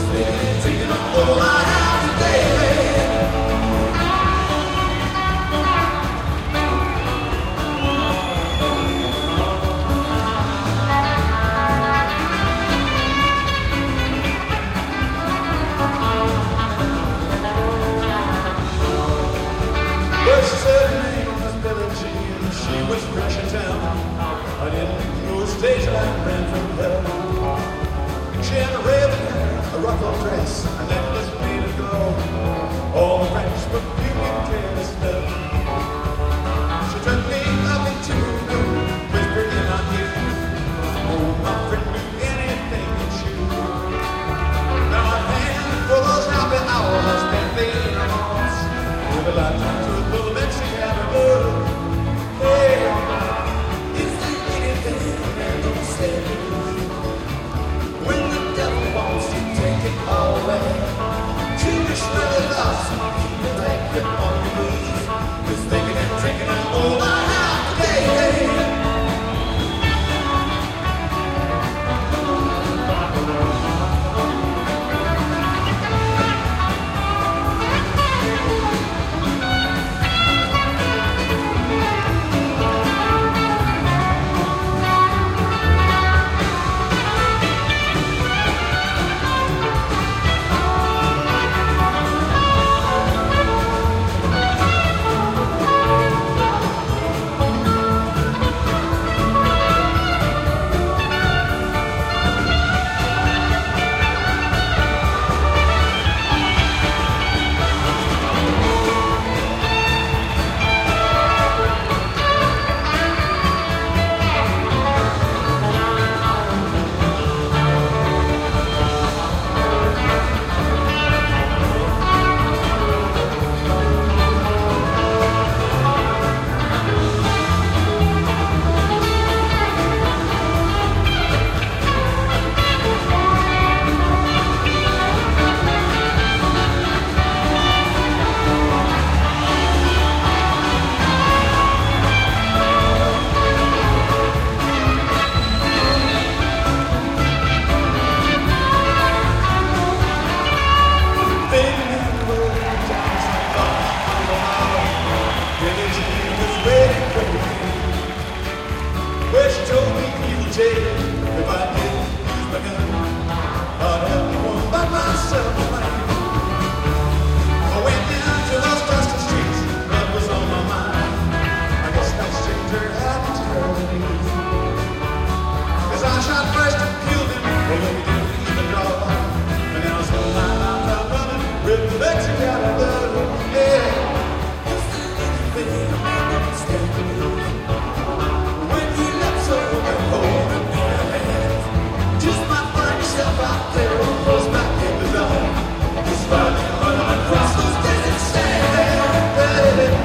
Taking all I have today. Well, she said her name was Billie Jean. She was fresh in town. I didn't know a stage light ran from hell. She had a red hair, a ruffled dress, a necklace made of gold. All the French but beauty careless love. She took me up into her room, whispered in my ear, "Oh, my friend knew anything but you." Now I thank for those happy hours spent in her arms, with a lifetime to the Mexican love. Hey, is there anything that don't say when the devil wants to take it all away? To destroy the lost, keep it like it on the move. Just thinking and drinking out all I have today. Well, she told me he would take it if I didn't use my gun. I'd have to go by myself tonight. I went down to those dusty streets, that was on my mind. I guess that stranger had to tell me. 'Cause I shot first and killed him, and then we didn't even draw. And now it's one night I'm out running with the Mexican love. Yeah. Is there anything I don't stand to lose? Just might find yourself out there, close back in the dark, just running across those desert sands.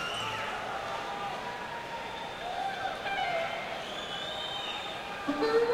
Thank you.